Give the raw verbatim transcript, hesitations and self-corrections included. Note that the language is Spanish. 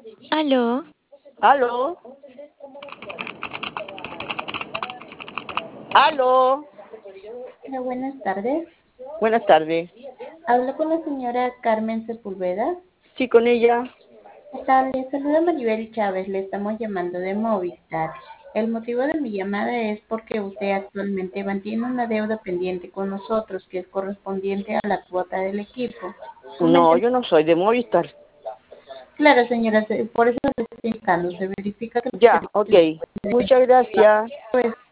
Aló, ¿Aló? ¿Aló? Hola, buenas tardes. Buenas tardes. Hablo con la señora Carmen Sepúlveda. Sí, con ella. ¿Qué tal? Le saluda Maribel Chávez. Le estamos llamando de Movistar. El motivo de mi llamada es porque usted actualmente mantiene una deuda pendiente con nosotros que es correspondiente a la cuota del equipo. No, Coménteme. yo no soy de Movistar. Claro, señora, se- por eso le estoy indicando. Se verifica que Ya, ok. Muchas gracias. pues